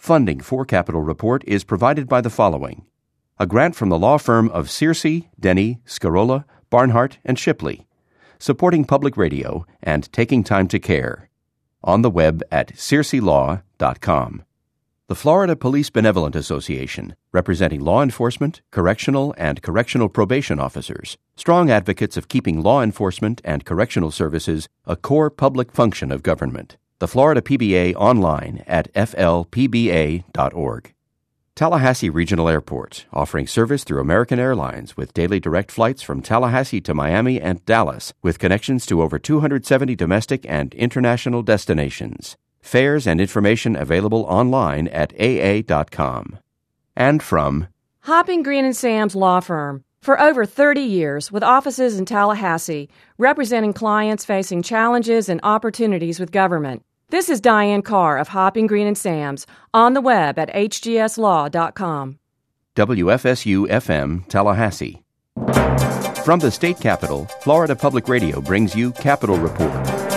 Funding for Capitol Report is provided by the following: a grant from the law firm of Searcy, Denny, Scarola, Barnhart, and Shipley, supporting public radio and taking time to care. On the web at searcylaw.com. The Florida Police Benevolent Association, representing law enforcement, correctional, and correctional probation officers, strong advocates of keeping law enforcement and correctional services a core public function of government. The Florida PBA online at flpba.org. Tallahassee Regional Airport, offering service through American Airlines with daily direct flights from Tallahassee to Miami and Dallas, with connections to over 270 domestic and international destinations. Fares and information available online at aa.com. And from Hopping Green & Sam's Law Firm. For over 30 years, with offices in Tallahassee, representing clients facing challenges and opportunities with government. This is Diane Carr of Hopping Green & Sam's, on the web at hgslaw.com. WFSU-FM Tallahassee. From the state capitol, Florida Public Radio brings you Capitol Report.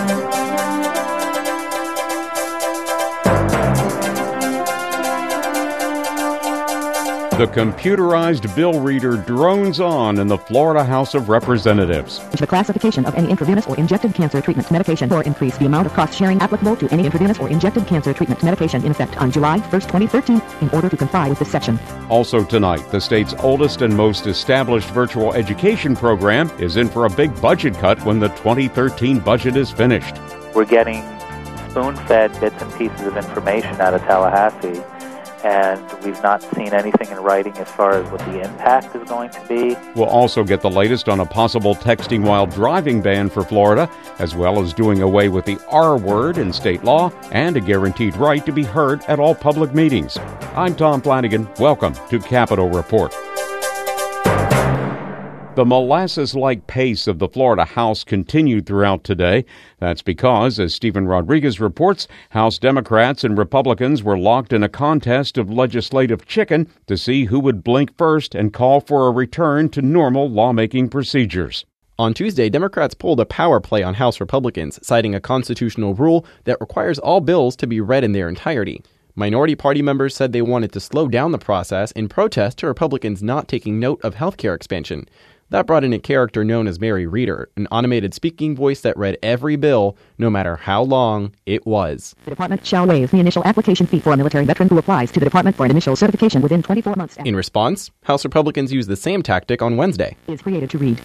The computerized bill reader drones on in the Florida House of Representatives. The classification of any intravenous or injected cancer treatment medication or increase the amount of cost sharing applicable to any intravenous or injected cancer treatment medication in effect on July 1st, 2013, in order to comply with this section. Also tonight, the state's oldest and most established virtual education program is in for a big budget cut when the 2013 budget is finished. We're getting spoon-fed bits and pieces of information out of Tallahassee, and we've not seen anything in writing as far as what the impact is going to be. We'll also get the latest on a possible texting while driving ban for Florida, as well as doing away with the R word in state law and a guaranteed right to be heard at all public meetings. I'm Tom Flanagan. Welcome to Capitol Report. The molasses-like pace of the Florida House continued throughout today. That's because, as Stephen Rodriguez reports, House Democrats and Republicans were locked in a contest of legislative chicken to see who would blink first and call for a return to normal lawmaking procedures. On Tuesday, Democrats pulled a power play on House Republicans, citing a constitutional rule that requires all bills to be read in their entirety. Minority Party members said they wanted to slow down the process in protest to Republicans not taking note of health care expansion. That brought in a character known as Mary Reader, an automated speaking voice that read every bill, no matter how long it was. The department shall waive the initial application fee for a military veteran who applies to the department for an initial certification within 24 months. In response, House Republicans used the same tactic on Wednesday. Is created to read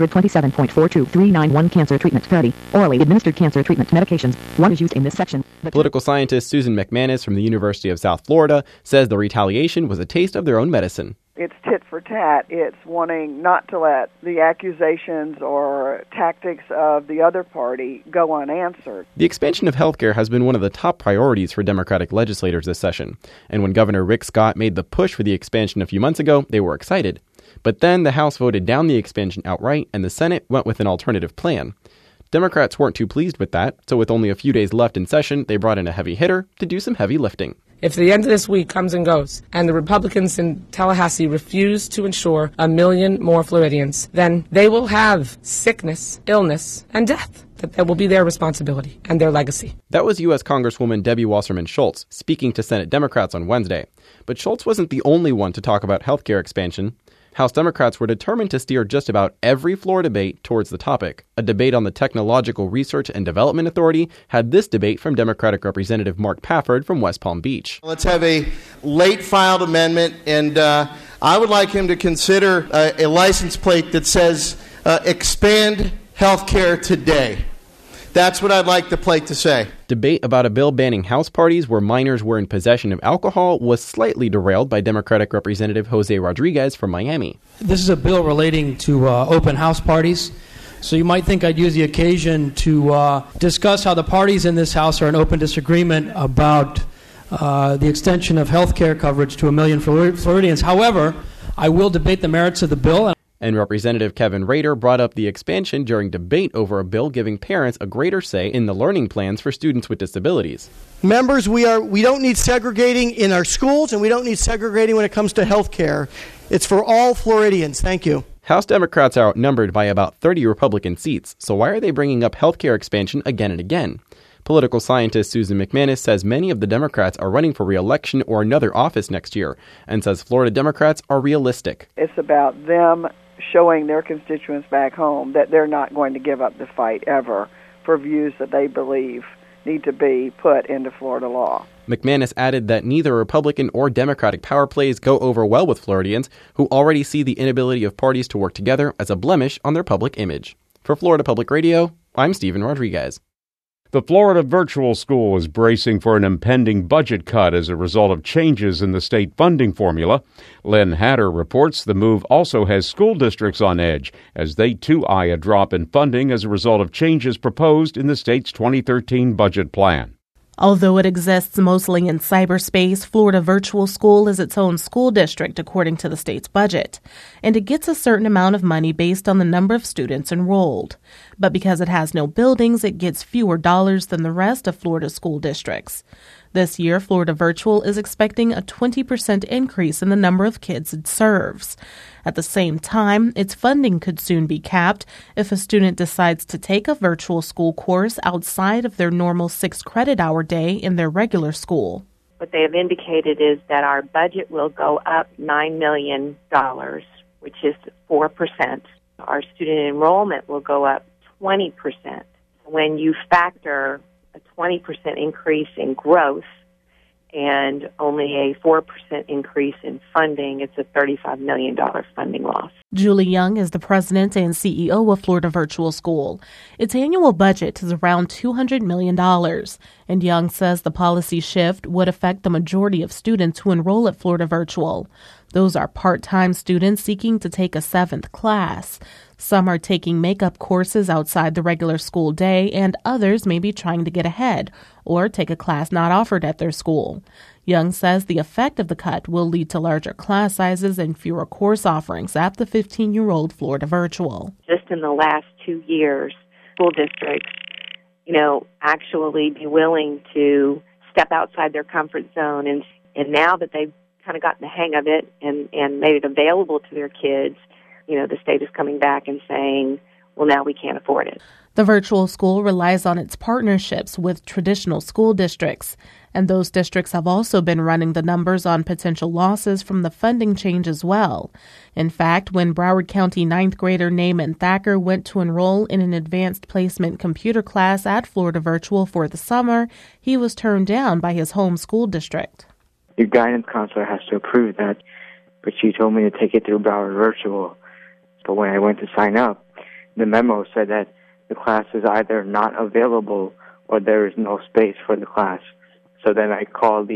627.42391 cancer treatment 30 orally administered cancer treatment medications. One is used in this section. Political scientist Susan McManus from the University of South Florida says the retaliation was a taste of their own medicine. It's tit for tat. It's wanting not to let the accusations or tactics of the other party go unanswered. The expansion of health care has been one of the top priorities for Democratic legislators this session. And when Governor Rick Scott made the push for the expansion a few months ago, they were excited. But then the House voted down the expansion outright, and the Senate went with an alternative plan. Democrats weren't too pleased with that, so with only a few days left in session, they brought in a heavy hitter to do some heavy lifting. If the end of this week comes and goes, and the Republicans in Tallahassee refuse to ensure 1 million more Floridians, then they will have sickness, illness, and death. That will be their responsibility and their legacy. That was U.S. Congresswoman Debbie Wasserman Schultz speaking to Senate Democrats on Wednesday. But Schultz wasn't the only one to talk about health care expansion. House Democrats were determined to steer just about every floor debate towards the topic. A debate on the Technological Research and Development Authority had this debate from Democratic Representative Mark Pafford from West Palm Beach. Let's have a late-filed amendment, and I would like him to consider a license plate that says, expand health care today. That's what I'd like the plate to say. Debate about a bill banning house parties where minors were in possession of alcohol was slightly derailed by Democratic Representative Jose Rodriguez from Miami. This is a bill relating to open house parties. So you might think I'd use the occasion to discuss how the parties in this House are in open disagreement about the extension of health care coverage to 1 million Floridians. However, I will debate the merits of the bill. And Representative Kevin Rader brought up the expansion during debate over a bill giving parents a greater say in the learning plans for students with disabilities. Members, we don't need segregating in our schools, and we don't need segregating when it comes to health care. It's for all Floridians. Thank you. House Democrats are outnumbered by about 30 Republican seats, so why are they bringing up health care expansion again and again? Political scientist Susan McManus says many of the Democrats are running for re-election or another office next year, and says Florida Democrats are realistic. It's about them showing their constituents back home that they're not going to give up the fight ever for views that they believe need to be put into Florida law. McManus added that neither Republican or Democratic power plays go over well with Floridians, who already see the inability of parties to work together as a blemish on their public image. For Florida Public Radio, I'm Stephen Rodriguez. The Florida Virtual School is bracing for an impending budget cut as a result of changes in the state funding formula. Lynn Hatter reports the move also has school districts on edge, as they too eye a drop in funding as a result of changes proposed in the state's 2013 budget plan. Although it exists mostly in cyberspace, Florida Virtual School is its own school district according to the state's budget, and it gets a certain amount of money based on the number of students enrolled. But because it has no buildings, it gets fewer dollars than the rest of Florida's school districts. This year, Florida Virtual is expecting a 20% increase in the number of kids it serves. At the same time, its funding could soon be capped if a student decides to take a virtual school course outside of their normal 6-credit-hour day in their regular school. What they have indicated is that our budget will go up $9 million, which is 4%. Our student enrollment will go up 20%. When you factor a 20% increase in growth and only a 4% increase in funding, it's a $35 million funding loss. Julie Young is the president and CEO of Florida Virtual School. Its annual budget is around $200 million, and Young says the policy shift would affect the majority of students who enroll at Florida Virtual. Those are part-time students seeking to take a 7th class. Some are taking makeup courses outside the regular school day, and others may be trying to get ahead or take a class not offered at their school. Young says the effect of the cut will lead to larger class sizes and fewer course offerings at the 15-year-old Florida Virtual. Just in the last 2 years, school districts, actually be willing to step outside their comfort zone. And now that they've kind of gotten the hang of it and made it available to their kids, the state is coming back and saying, well, now we can't afford it. The virtual school relies on its partnerships with traditional school districts, and those districts have also been running the numbers on potential losses from the funding change as well. In fact, when Broward County 9th grader Naaman Thacker went to enroll in an advanced placement computer class at Florida Virtual for the summer, he was turned down by his home school district. Your guidance counselor has to approve that, but she told me to take it through Broward Virtual. But when I went to sign up, the memo said that the class is either not available or there is no space for the class. So then we called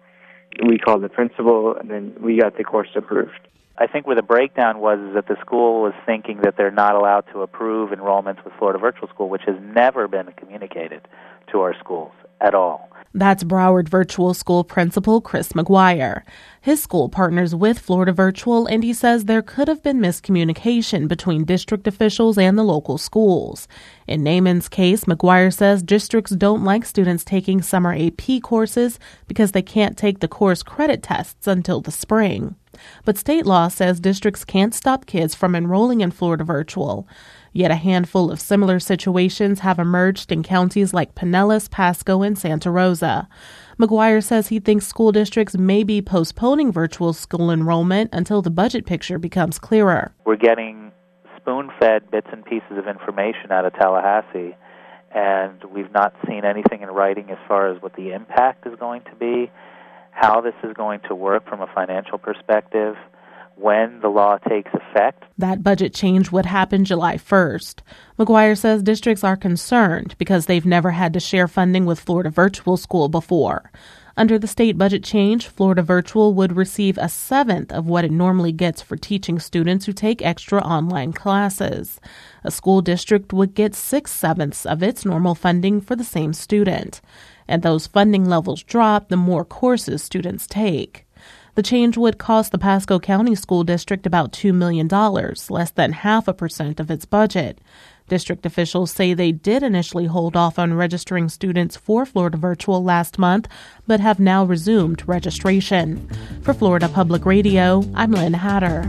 the principal, and then we got the course approved. I think where the breakdown was is that the school was thinking that they're not allowed to approve enrollments with Florida Virtual School, which has never been communicated to our schools at all. That's Broward Virtual School Principal Chris McGuire. His school partners with Florida Virtual, and he says there could have been miscommunication between district officials and the local schools. In Naaman's case, McGuire says districts don't like students taking summer AP courses because they can't take the course credit tests until the spring. But state law says districts can't stop kids from enrolling in Florida Virtual. Yet a handful of similar situations have emerged in counties like Pinellas, Pasco, and Santa Rosa. McGuire says he thinks school districts may be postponing virtual school enrollment until the budget picture becomes clearer. We're getting spoon-fed bits and pieces of information out of Tallahassee, and we've not seen anything in writing as far as what the impact is going to be, how this is going to work from a financial perspective, when the law takes effect. That budget change would happen July 1st. McGuire says districts are concerned because they've never had to share funding with Florida Virtual School before. Under the state budget change, Florida Virtual would receive 1/7 of what it normally gets for teaching students who take extra online classes. A school district would get 6/7 of its normal funding for the same student. And those funding levels drop the more courses students take. The change would cost the Pasco County School District about $2 million, less than 0.5% of its budget. District officials say they did initially hold off on registering students for Florida Virtual last month, but have now resumed registration. For Florida Public Radio, I'm Lynn Hatter.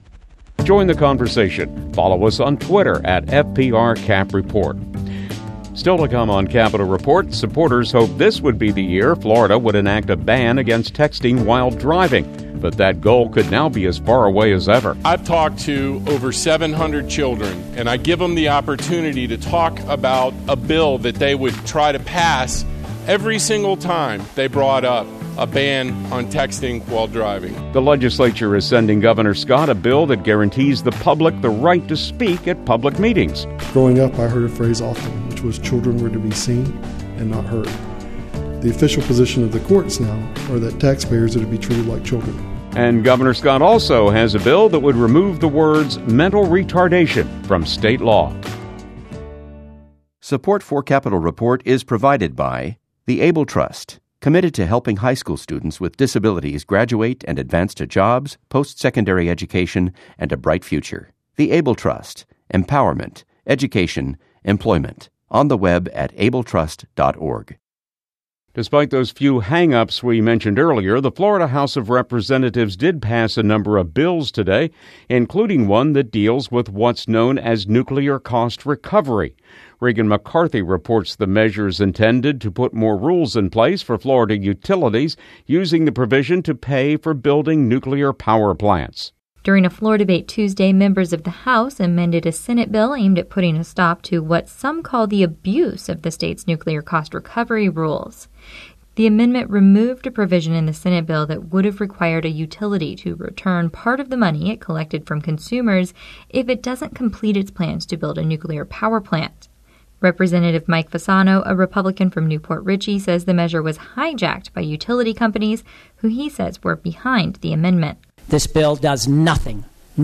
Join the conversation. Follow us on Twitter at FPR Cap Report. Still to come on Capitol Report, supporters hope this would be the year Florida would enact a ban against texting while driving. But that goal could now be as far away as ever. I've talked to over 700 children, and I give them the opportunity to talk about a bill that they would try to pass every single time they brought up a ban on texting while driving. The legislature is sending Governor Scott a bill that guarantees the public the right to speak at public meetings. Growing up, I heard a phrase often, which was children were to be seen and not heard. The official position of the courts now are that taxpayers are to be treated like children. And Governor Scott also has a bill that would remove the words mental retardation from state law. Support for Capitol Report is provided by the Able Trust, committed to helping high school students with disabilities graduate and advance to jobs, post-secondary education, and a bright future. The Able Trust, empowerment, education, employment. On the web at abletrust.org. Despite those few hang-ups we mentioned earlier, the Florida House of Representatives did pass a number of bills today, including one that deals with what's known as nuclear cost recovery. Regan McCarthy reports the measures intended to put more rules in place for Florida utilities using the provision to pay for building nuclear power plants. During a floor debate Tuesday, members of the House amended a Senate bill aimed at putting a stop to what some call the abuse of the state's nuclear cost recovery rules. The amendment removed a provision in the Senate bill that would have required a utility to return part of the money it collected from consumers if it doesn't complete its plans to build a nuclear power plant. Representative Mike Fasano, a Republican from Newport Richey, says the measure was hijacked by utility companies who he says were behind the amendment. This bill does nothing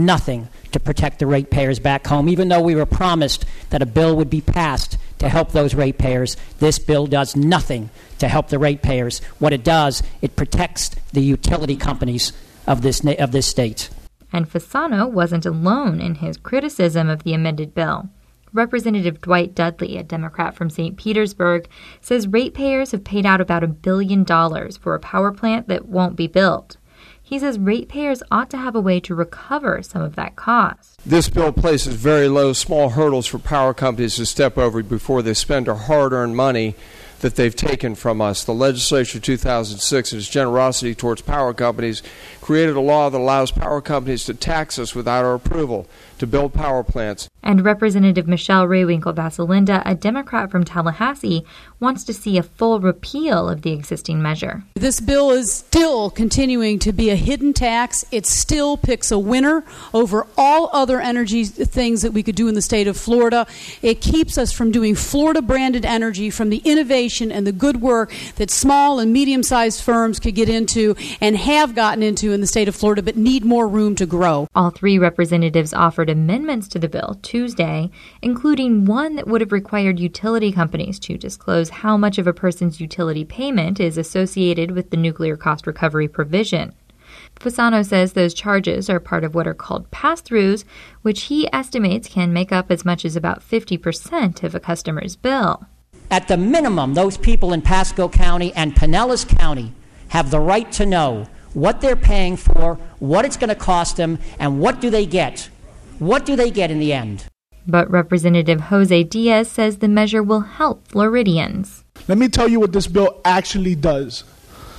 to protect the ratepayers back home. Even though we were promised that a bill would be passed to help those ratepayers, this bill does nothing to help the ratepayers. What it does, it protects the utility companies of this state. And Fasano wasn't alone in his criticism of the amended bill. Representative Dwight Dudley, a Democrat from St. Petersburg, says ratepayers have paid out about $1 billion for a power plant that won't be built. He says ratepayers ought to have a way to recover some of that cost. This bill places very low, small hurdles for power companies to step over before they spend our hard-earned money that they've taken from us. The legislature in 2006, in its generosity towards power companies, created a law that allows power companies to tax us without our approval to build power plants. And Representative Michelle Raywinkle-Vasalinda, a Democrat from Tallahassee, wants to see a full repeal of the existing measure. This bill is still continuing to be a hidden tax. It still picks a winner over all other energy things that we could do in the state of Florida. It keeps us from doing Florida-branded energy, from the innovation and the good work that small and medium-sized firms could get into and have gotten into in the state of Florida, but need more room to grow. All three representatives offered amendments to the bill Tuesday, including one that would have required utility companies to disclose how much of a person's utility payment is associated with the nuclear cost recovery provision. Fasano says those charges are part of what are called pass-throughs, which he estimates can make up as much as about 50% of a customer's bill. At the minimum, those people in Pasco County and Pinellas County have the right to know what they're paying for, what it's going to cost them, and what do they get. What do they get in the end? But Representative Jose Diaz says the measure will help Floridians. Let me tell you what this bill actually does.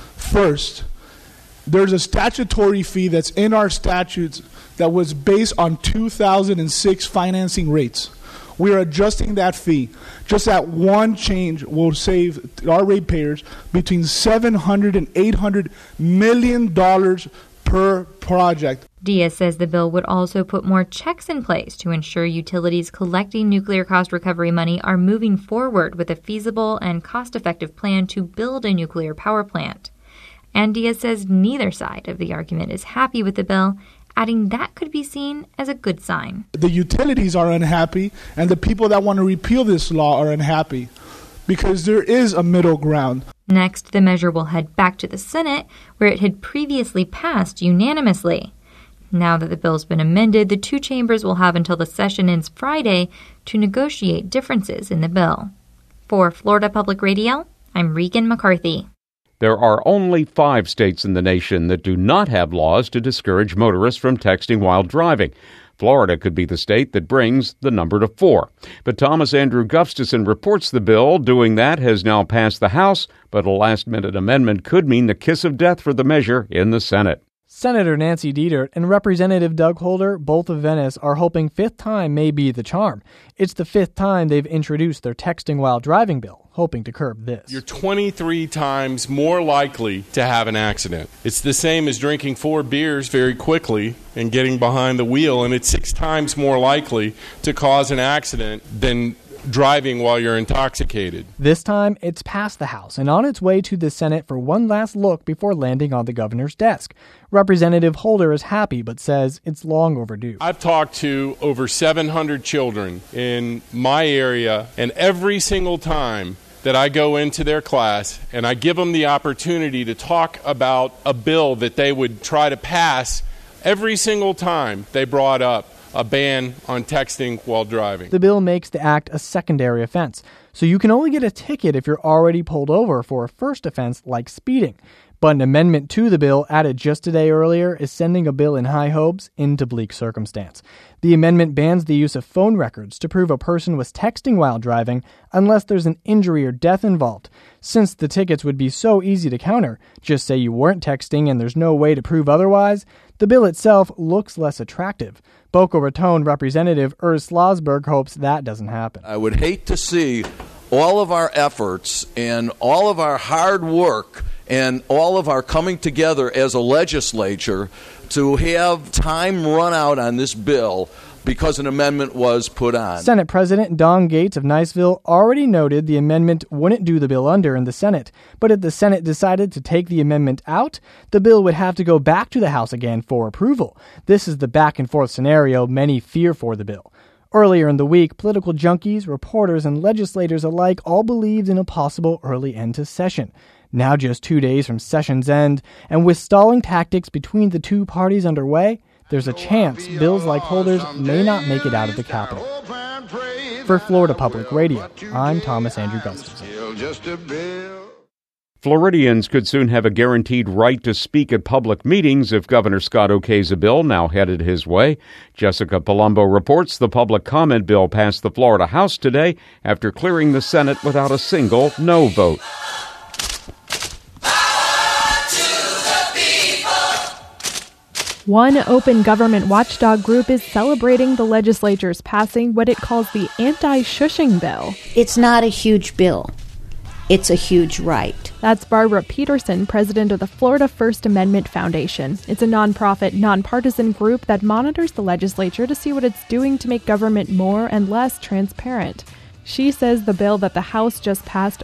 First, there's a statutory fee that's in our statutes that was based on 2006 financing rates. We are adjusting that fee. Just that one change will save our ratepayers between $700 and $800 million per project. Diaz says the bill would also put more checks in place to ensure utilities collecting nuclear cost recovery money are moving forward with a feasible and cost-effective plan to build a nuclear power plant. And Diaz says neither side of the argument is happy with the bill, adding that could be seen as a good sign. The utilities are unhappy, and the people that want to repeal this law are unhappy, because there is a middle ground. Next, the measure will head back to the Senate, where it had previously passed unanimously. Now that the bill's been amended, the two chambers will have until the session ends Friday to negotiate differences in the bill. For Florida Public Radio, I'm Regan McCarthy. There are only 5 states in the nation that do not have laws to discourage motorists from texting while driving. Florida could be the state that brings the number to 4. But Thomas Andrew Gustafson reports the bill doing that has now passed the House, but a last-minute amendment could mean the kiss of death for the measure in the Senate. Senator Nancy Dietert and Representative Doug Holder, both of Venice, are hoping fifth time may be the charm. It's the fifth time they've introduced their texting while driving bill, hoping to curb this. You're 23 times more likely to have an accident. It's the same as drinking 4 beers very quickly and getting behind the wheel, and it's 6 times more likely to cause an accident than driving while you're intoxicated. This time, it's past the House and on its way to the Senate for one last look before landing on the governor's desk. Representative Holder is happy but says it's long overdue. I've talked to over 700 children in my area, and every single time that I go into their class and I give them the opportunity to talk about a bill that they would try to pass, every single time they brought up a ban on texting while driving. The bill makes the act a secondary offense, so you can only get a ticket if you're already pulled over for a first offense like speeding. But an amendment to the bill added just a day earlier is sending a bill in high hopes into bleak circumstance. The amendment bans the use of phone records to prove a person was texting while driving unless there's an injury or death involved. Since the tickets would be so easy to counter, just say you weren't texting and there's no way to prove otherwise, the bill itself looks less attractive. Boca Raton Representative Urs Slosberg hopes that doesn't happen. I would hate to see all of our efforts and all of our hard work and all of our coming together as a legislature to have time run out on this bill because an amendment was put on. Senate President Don Gates of Niceville already noted the amendment wouldn't do the bill under in the Senate. But if the Senate decided to take the amendment out, the bill would have to go back to the House again for approval. This is the back-and-forth scenario many fear for the bill. Earlier in the week, political junkies, reporters, and legislators alike all believed in a possible early end to session. Now just 2 days from session's end, and with stalling tactics between the two parties underway, there's a chance bills like Holder's may not make it out of the Capitol. For Florida Public Radio, I'm Thomas Andrew Gustafson. Floridians could soon have a guaranteed right to speak at public meetings if Governor Scott okays a bill now headed his way. Jessica Palumbo reports the public comment bill passed the Florida House today after clearing the Senate without a single no vote. One open government watchdog group is celebrating the legislature's passing what it calls the anti-shushing bill. It's not a huge bill. It's a huge right. That's Barbara Peterson, president of the Florida First Amendment Foundation. It's a nonprofit, nonpartisan group that monitors the legislature to see what it's doing to make government more and less transparent. She says the bill that the House just passed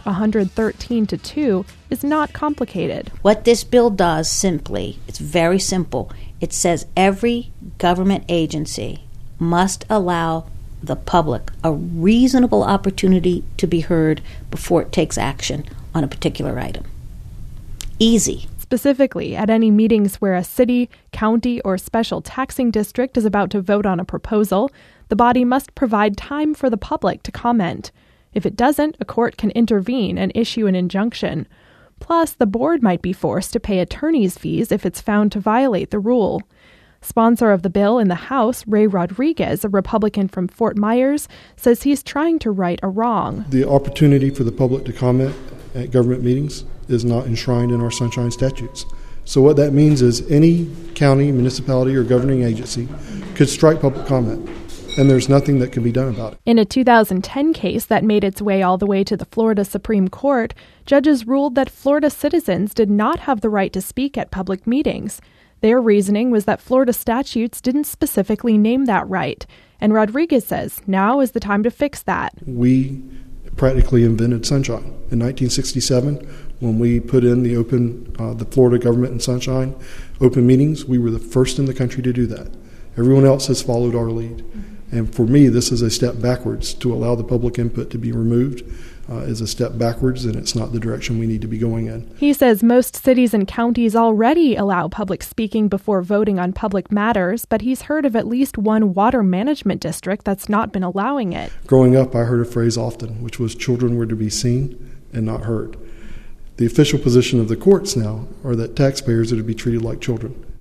113-2 is not complicated. What this bill does simply, it's very simple. It says every government agency must allow the public a reasonable opportunity to be heard before it takes action on a particular item. Easy. Specifically, at any meetings where a city, county, or special taxing district is about to vote on a proposal, the body must provide time for the public to comment. If it doesn't, a court can intervene and issue an injunction. Plus, the board might be forced to pay attorney's fees if it's found to violate the rule. Sponsor of the bill in the House, Ray Rodriguez, a Republican from Fort Myers, says he's trying to right a wrong. The opportunity for the public to comment at government meetings is not enshrined in our Sunshine statutes. So what that means is any county, municipality, or governing agency could strike public comment, and there's nothing that can be done about it. In a 2010 case that made its way all the way to the Florida Supreme Court, judges ruled that Florida citizens did not have the right to speak at public meetings. Their reasoning was that Florida statutes didn't specifically name that right, and Rodriguez says now is the time to fix that. We practically invented sunshine. In 1967, when we put in the Florida Government and Sunshine open meetings, we were the first in the country to do that. Everyone else has followed our lead. And for me, this is a step backwards. To allow the public input to be removed is a step backwards, and it's not the direction we need to be going in. He says most cities and counties already allow public speaking before voting on public matters, but he's heard of at least one water management district that's not been allowing it. Growing up, I heard a phrase often, which was children were to be seen and not heard. The official position of the courts now are that taxpayers are to be treated like children.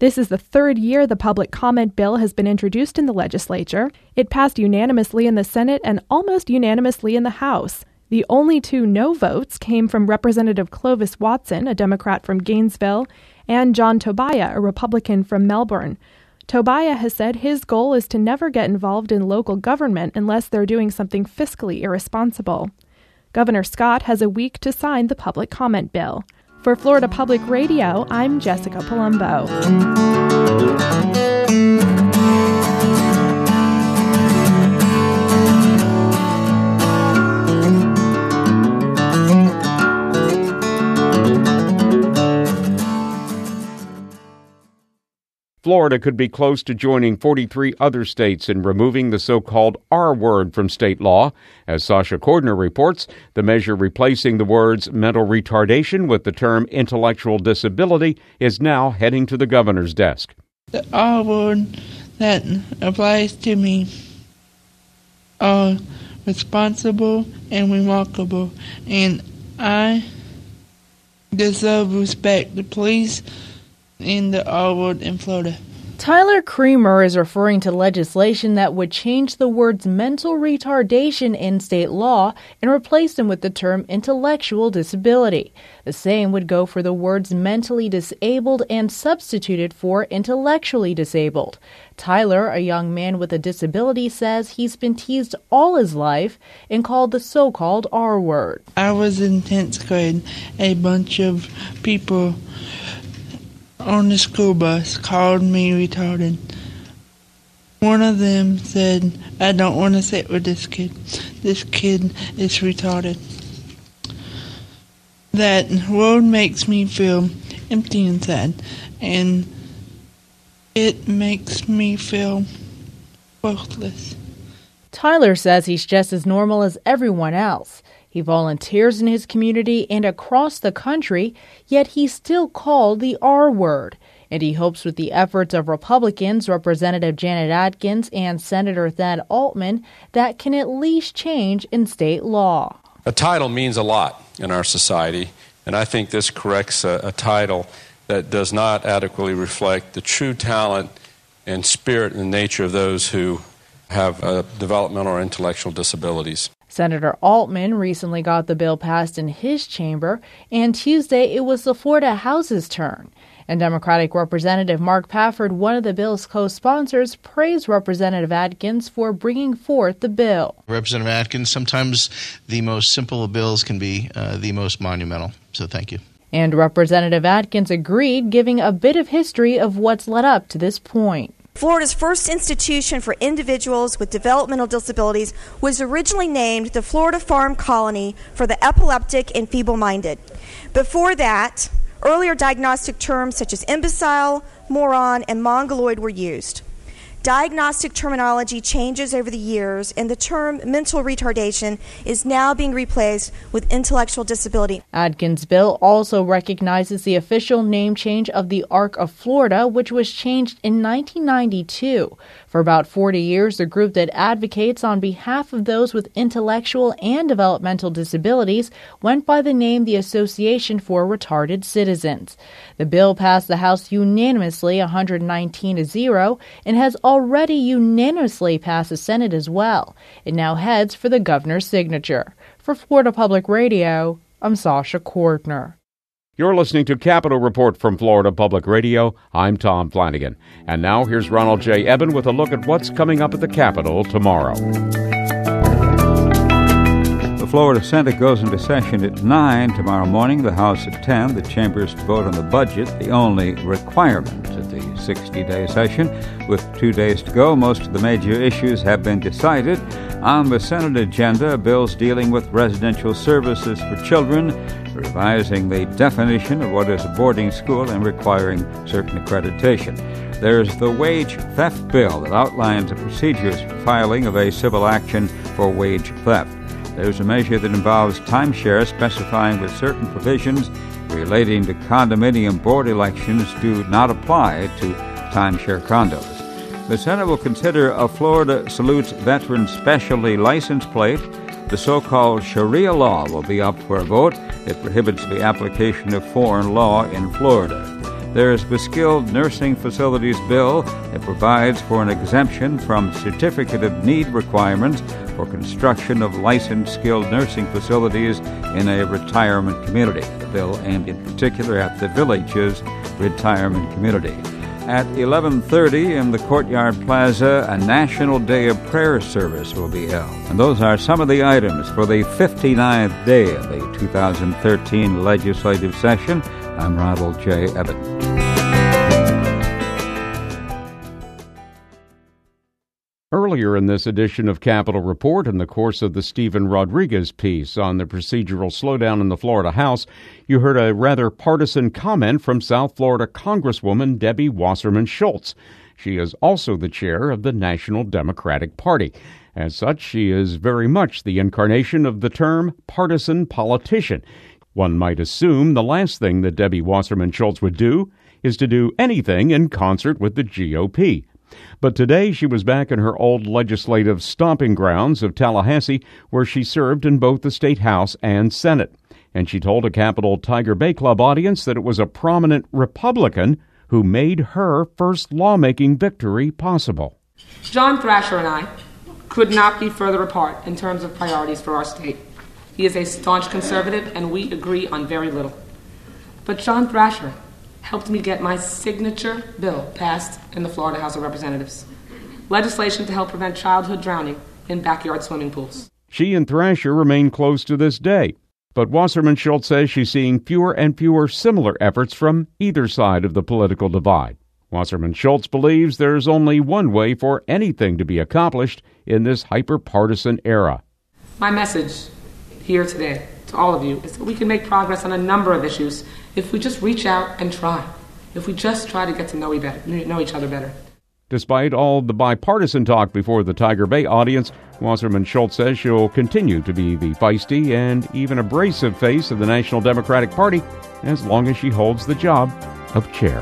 This is the third year the public comment bill has been introduced in the legislature. It passed unanimously in the Senate and almost unanimously in the House. The only 2 no votes came from Representative Clovis Watson, a Democrat from Gainesville, and John Tobiah, a Republican from Melbourne. Tobiah has said his goal is to never get involved in local government unless they're doing something fiscally irresponsible. Governor Scott has a week to sign the public comment bill. For Florida Public Radio, I'm Jessica Palumbo. Florida could be close to joining 43 other states in removing the so-called R word from state law. As Sasha Cordner reports, the measure replacing the words mental retardation with the term intellectual disability is now heading to the governor's desk. The R word that applies to me are responsible and remarkable, and I deserve respect. Please in the R word in Florida. Tyler Creamer is referring to legislation that would change the words mental retardation in state law and replace them with the term intellectual disability. The same would go for the words mentally disabled and substituted for intellectually disabled. Tyler, a young man with a disability, says he's been teased all his life and called the so-called R word. I was in 10th grade. A bunch of people on the school bus called me retarded. One of them said, "I don't want to sit with this kid. This kid is retarded." That word makes me feel empty and sad, and it makes me feel worthless. Tyler says he's just as normal as everyone else. He volunteers in his community and across the country, yet he's still called the R word. And he hopes with the efforts of Republicans, Representative Janet Atkins and Senator Thad Altman, that can at least change in state law. A title means a lot in our society, and I think this corrects a title that does not adequately reflect the true talent and spirit and nature of those who have developmental or intellectual disabilities. Senator Altman recently got the bill passed in his chamber, and Tuesday it was the Florida House's turn. And Democratic Representative Mark Pafford, one of the bill's co-sponsors, praised Representative Atkins for bringing forth the bill. Representative Atkins, sometimes the most simple of bills can be the most monumental, so thank you. And Representative Atkins agreed, giving a bit of history of what's led up to this point. Florida's first institution for individuals with developmental disabilities was originally named the Florida Farm Colony for the epileptic and feeble-minded. Before that, earlier diagnostic terms such as imbecile, moron, and mongoloid were used. Diagnostic terminology changes over the years, and the term mental retardation is now being replaced with intellectual disability. Atkins' bill also recognizes the official name change of the Arc of Florida, which was changed in 1992. For about 40 years, the group that advocates on behalf of those with intellectual and developmental disabilities went by the name the Association for Retarded Citizens. The bill passed the House unanimously, 119-0, and has already unanimously passed the Senate as well. It now heads for the governor's signature. For Florida Public Radio, I'm Sasha Cordner. You're listening to Capitol Report from Florida Public Radio. I'm Tom Flanagan. And now here's Ronald J. Eben with a look at what's coming up at the Capitol tomorrow. The Florida Senate goes into session at 9 tomorrow morning, the House at 10, the chambers to vote on the budget, the only requirement of the 60-day session. With 2 days to go, most of the major issues have been decided. On the Senate agenda, bills dealing with residential services for children, revising the definition of what is a boarding school and requiring certain accreditation. There's the wage theft bill that outlines the procedures for filing of a civil action for wage theft. There's a measure that involves timeshare, specifying that certain provisions relating to condominium board elections do not apply to timeshare condos. The Senate will consider a Florida Salutes Veteran Specialty License Plate. The so-called Sharia law will be up for a vote. It prohibits the application of foreign law in Florida. There's the Skilled Nursing Facilities Bill that provides for an exemption from Certificate of Need requirements for construction of licensed skilled nursing facilities in a retirement community. The bill aimed in particular at the Villages retirement community. At 11:30 in the Courtyard Plaza, a National Day of Prayer service will be held. And those are some of the items for the 59th day of the 2013 legislative session. I'm Ronald J. Evan. Earlier in this edition of Capitol Report, in the course of the Stephen Rodriguez piece on the procedural slowdown in the Florida House, you heard a rather partisan comment from South Florida Congresswoman Debbie Wasserman Schultz. She is also the chair of the National Democratic Party. As such, she is very much the incarnation of the term partisan politician. One might assume the last thing that Debbie Wasserman Schultz would do is to do anything in concert with the GOP. But today she was back in her old legislative stomping grounds of Tallahassee, where she served in both the State House and Senate. And she told a Capitol Tiger Bay Club audience that it was a prominent Republican who made her first lawmaking victory possible. John Thrasher and I could not be further apart in terms of priorities for our state. He is a staunch conservative, and we agree on very little. But John Thrasher helped me get my signature bill passed in the Florida House of Representatives. Legislation to help prevent childhood drowning in backyard swimming pools. She and Thrasher remain close to this day, but Wasserman Schultz says she's seeing fewer and fewer similar efforts from either side of the political divide. Wasserman Schultz believes there's only one way for anything to be accomplished in this hyper-partisan era. My message here today to all of you is that we can make progress on a number of issues if we just reach out and try, if we just try to get to know each other better. Despite all the bipartisan talk before the Tiger Bay audience, Wasserman Schultz says she'll continue to be the feisty and even abrasive face of the National Democratic Party as long as she holds the job of chair.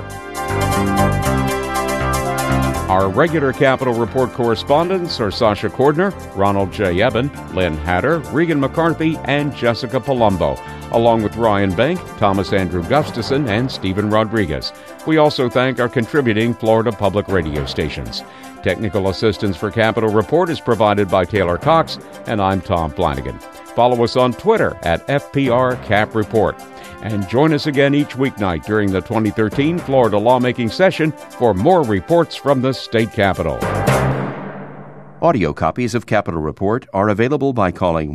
Our regular Capitol Report correspondents are Sasha Cordner, Ronald J. Eben, Lynn Hatter, Regan McCarthy, and Jessica Palumbo, along with Ryan Bank, Thomas Andrew Gustafson, and Stephen Rodriguez. We also thank our contributing Florida public radio stations. Technical assistance for Capitol Report is provided by Taylor Cox, and I'm Tom Flanagan. Follow us on Twitter at FPR Cap Report. And join us again each weeknight during the 2013 Florida lawmaking session for more reports from the state capitol. Audio copies of Capitol Report are available by calling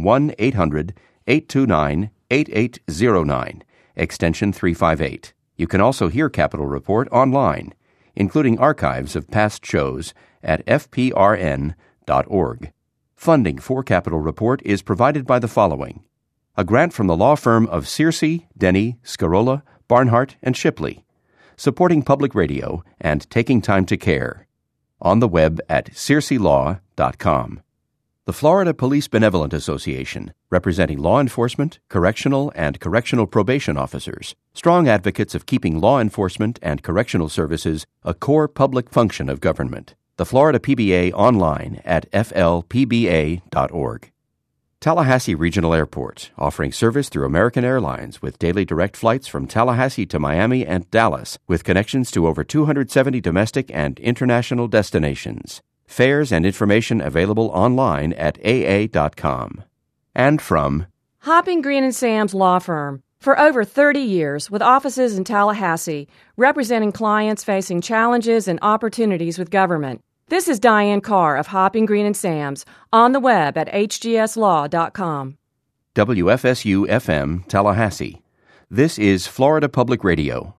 1-800-829-8809, extension 358. You can also hear Capitol Report online, including archives of past shows at fprn.org. Funding for Capitol Report is provided by the following: a grant from the law firm of Searcy, Denny, Scarola, Barnhart, and Shipley, supporting public radio and taking time to care. On the web at searcylaw.com. The Florida Police Benevolent Association, representing law enforcement, correctional, and correctional probation officers, strong advocates of keeping law enforcement and correctional services a core public function of government. The Florida PBA online at flpba.org. Tallahassee Regional Airport, offering service through American Airlines with daily direct flights from Tallahassee to Miami and Dallas, with connections to over 270 domestic and international destinations. Fares and information available online at aa.com. And from Hopping Green & Sam's Law Firm. For over 30 years, with offices in Tallahassee, representing clients facing challenges and opportunities with government. This is Diane Carr of Hopping Green & Sam's, on the web at hgslaw.com. WFSU-FM, Tallahassee. This is Florida Public Radio,